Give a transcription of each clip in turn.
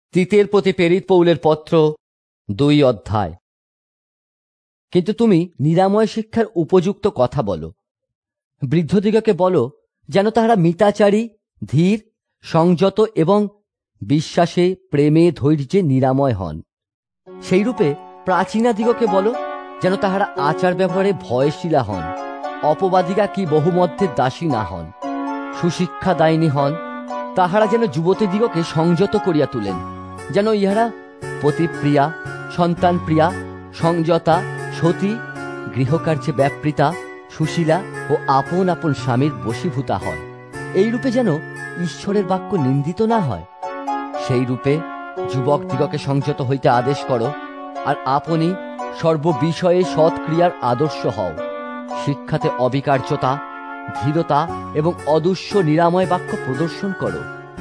তিতের প্রতি প্রেরিত পৌলের পত্র 2 অধ্যায়। কিন্তু তুমি নিরাময় শিক্ষার উপযুক্ত কথা বলো। বৃদ্ধদিগকে বলো যেন তাহারা মিতাচারী, ধীর, সংযত এবং বিশ্বাসে, প্রেমে, ধৈর্যে নিরাময় হন। সেইরূপে প্রাচীনাদিগকে বলো যেন তাহারা আচার ব্যবহারে ভয়শীলা হন, অপবাদিকা কি বহুমধ্যের দাসী না হন, সুশিক্ষা দায়িনী হন। তাহারা যেন যুবতীদিগকে সংযত করিয়া তুলেন, যেন ইহারা পতিপ্রিয়া, সন্তান প্রিয়া, সংযতা, সতী, গৃহকার্যে ব্যাপৃতা, সুশীলা ও আপন আপন স্বামীর বশীভূতা হয়। এইরূপে যেন ঈশ্বরের বাক্য নিন্দিত না হয়। সেই রূপে যুবকদিগকে সংযত হইতে আদেশ করো, আর আপনি সর্ববিষয়ে সৎক্রিয়ার আদর্শ হও। শিক্ষাতে অবিকার্যতা, ধীরতা এবং অদুষ্য নিরাময় বাক্য প্রদর্শন করো,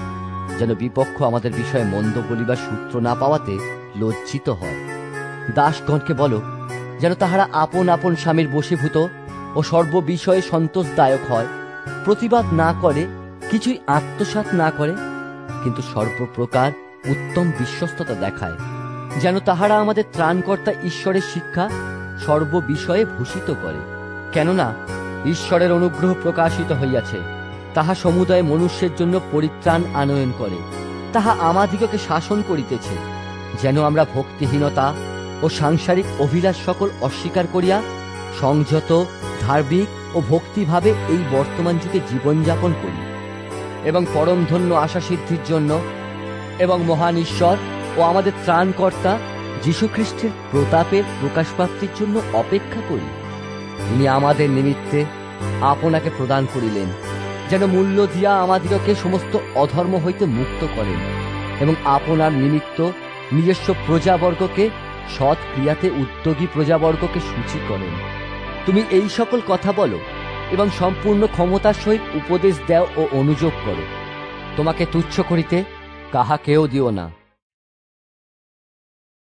যেন বিপক্ষ আমাদের বিষয়ে মন্দ বলিবার সূত্র না পাওয়াতে লজ্জিত হয়। দাসগণকে বলো যেন তাহারা আপন আপন স্বামীর বশীভূত ও সর্ববিষয়ে সন্তোষদায়ক হয়, প্রতিবাদ না করে, কিছুই আত্মসাৎ না করে, কিন্তু সর্বপ্রকার উত্তম বিশ্বস্ততা দেখায়, যেন তাহারা আমাদের ত্রাণকর্তা ঈশ্বরের শিক্ষা সর্ববিষয়ে ভূষিত করে। কেননা ঈশ্বরের অনুগ্রহ প্রকাশিত হইয়াছে, তাহা সমুদয় মনুষ্যের জন্য পরিত্রাণ আনয়ন করে। তাহা আমাদিগকে শাসন করিতেছে, যেন আমরা ভক্তিহীনতা ও সাংসারিক অভিলাষ সকল অস্বীকার করিয়া সংযত, ধার্মিক ও ভক্তিভাবে এই বর্তমান যুগে জীবনযাপন করি, এবং পরমধন্য আশা সিদ্ধির জন্য এবং মহান ঈশ্বর ও আমাদের ত্রাণকর্তা যীশুখ্রিস্টের প্রতাপের প্রকাশপ্রাপ্তির জন্য অপেক্ষা করি। তিনি আমাদের নিমিত্তে আপনাকে প্রদান করিলেন, যেন মূল্য দিয়া আমাদিগকে সমস্ত অধর্ম হইতে মুক্ত করেন, এবং আপনার নিমিত্ত নিজস্ব প্রজাবর্গকে সৎ ক্রিয়াতে উদ্যোগী প্রজাবর্গকে সূচি করেন। তুমি এই সকল কথা বলো এবং সম্পূর্ণ ক্ষমতার সহিত উপদেশ দাও ও অনুযোগ করো। তোমাকে তুচ্ছ করিতে কাহাকেও দিও না।